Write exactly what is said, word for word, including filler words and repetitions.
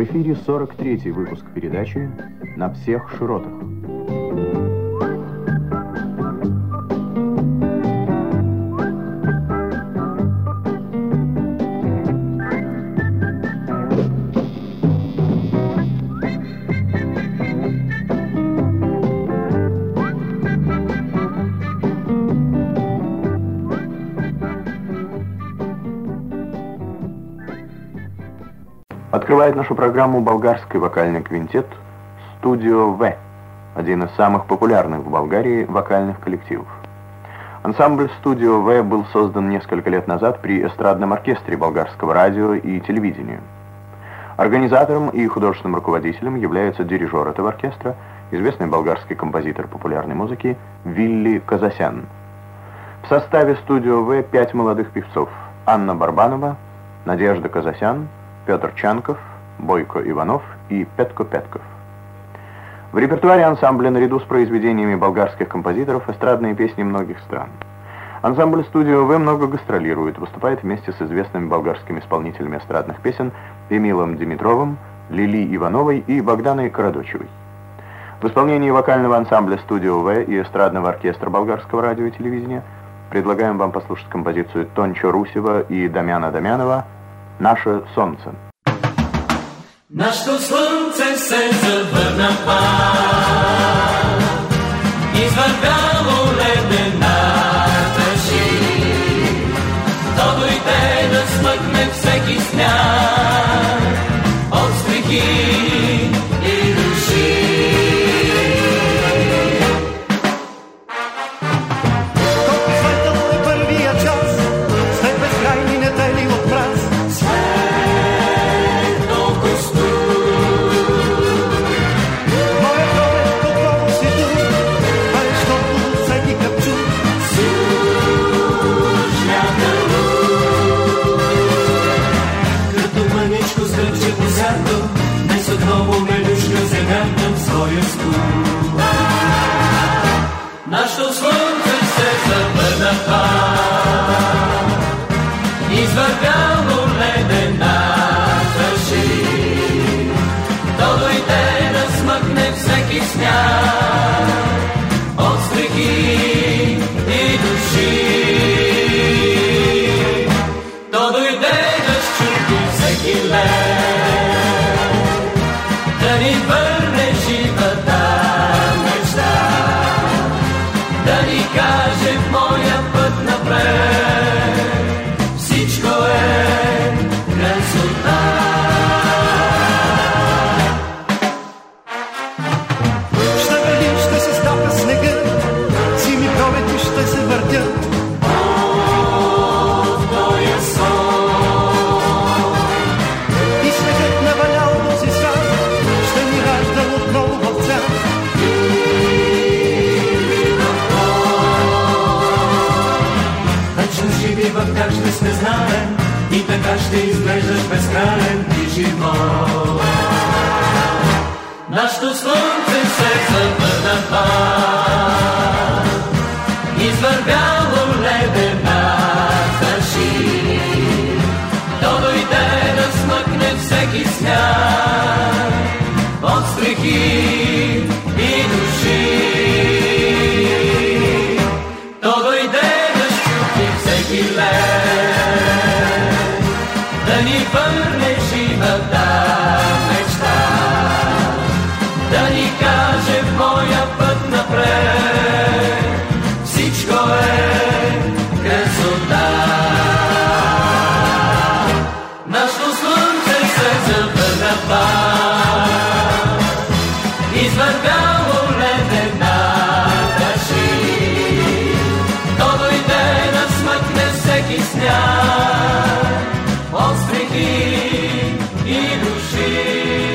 эфире сорок третий выпуск передачи «На всех широтах». Открывает нашу программу болгарский вокальный квинтет «Студио В», один из самых популярных в Болгарии вокальных коллективов. Ансамбль «Студио В» был создан несколько лет назад при эстрадном оркестре болгарского радио и телевидения. Организатором и художественным руководителем является дирижер этого оркестра, известный болгарский композитор популярной музыки Вилли Казасян. В составе «Студио В» пять молодых певцов: Анна Барбанова, Надежда Казасян, Петр Чанков, Бойко Иванов и Петко Петков. В репертуаре ансамбля наряду с произведениями болгарских композиторов эстрадные песни многих стран. Ансамбль «Студио В» много гастролирует, выступает вместе с известными болгарскими исполнителями эстрадных песен Эмилом Димитровым, Лили Ивановой и Богданой Карадочевой. В исполнении вокального ансамбля «Студио В» и эстрадного оркестра болгарского радио и телевидения предлагаем вам послушать композицию Тончо Русева и Дамяна Дамянова «Наше солнце». Нашето слънце се завърна пак, извървяло ледената ши. То дойде да смъкне всеки сняг от стрехи и души. Колко светъл е първия час, след безкрайни недели от мраз. Нашето слънце се завърна пак, извървяло ледената ши. То дойде да смъкне всеки сняг от стрехи и души. То дойде да счупи всеки лед, да ни върне живата мечта, да ни каже в моя път напред всичко е красота. Ще вали, ще се стапа снега, зими пролети ще се въртят. О, в този сон И снегът навалял този свят ще ни ражда отново в цвят. В как ще сме знаем и така ще изглеждаш безкрайен ти живот. Нашето слънце се завърна пак, извървяло ледената ши. То дойде да смъкне всеки сняг от стрехи и души. То дойде всеки лед, да ни върне живата мечта, да ни каже в моя път напред всичко е красота. Нашето слънце се завърна пак, извървяло ледената ши. То дойде да смъкне всеки сняг от стрехи и души.